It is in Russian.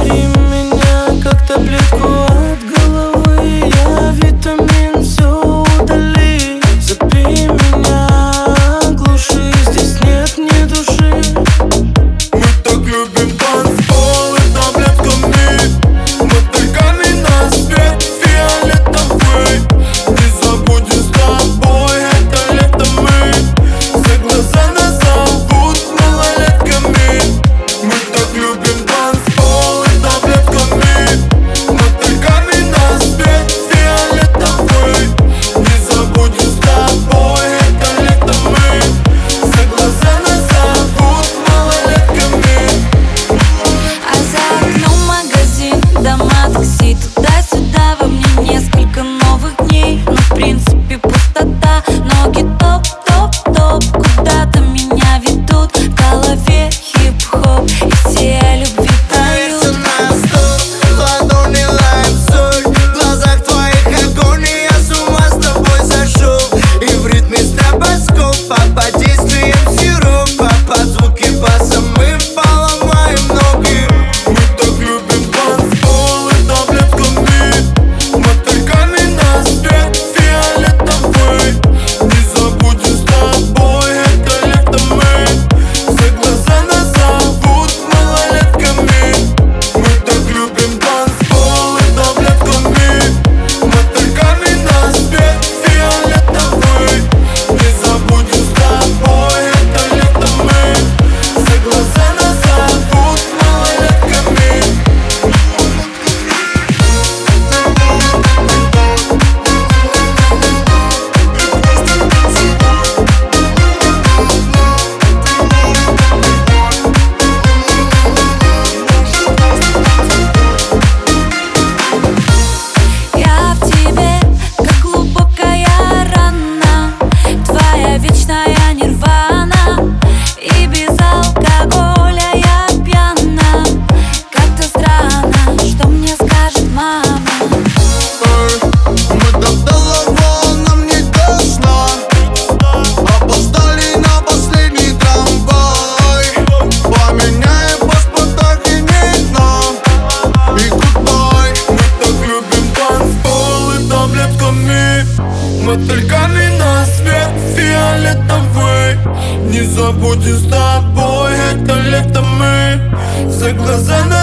Растворим меня, как таблетку от головы. Я витамин, все удали. Запей меня, глуши, здесь нет ни души. Мы так любим танцпол и таблетками, мотыльками на свет фиолетовый. Не забудем с тобой это лето мы. За глаза нас зовут малолетками. Мы так любим танцпол и таблетками, мотыльками на свет фиолетовый. Не забудем с тобой это лето мы. За глаза нас зовут малолетками. А за окном магазин, дома, такси, туда-сюда. Во мне несколько новых дней, но в принципе пустота. Ноги топ-топ-топ, куда-то меня ведут. В голове хип-хоп, и все о любви поют. Верится на стол, ладони лаем соль. В глазах твоих огонь, и я с ума с тобой сошел. И в ритме стробоскопа, под действием сиропа, под звуки баса мы поломаем ноги. Мы так любим танцпол и таблетками, мотыльками на свет фиолетовый. Не забудем с тобой это лето мы. За глаза нас зовут малолетками. Мы так любим танцпол и таблетками, мотыльками на свет фиолетовый. Не забудем с тобой это лето мы. За глаза нас зовут малолетками. Я в тебе, как глубокая рана, твоя вечная нирвана. И без алкоголя я пьяна. Как-то странно, что мне скажет мама. Мы так долго, нам не до сна. Опоздали на последний трамвай. Поменяем в паспортах и нет нам. И гудбай. Мы так любим танцпол и таблетками, мотыльками на свет фиолетовый. Не забудем с тобой это лето мы. За глаза нас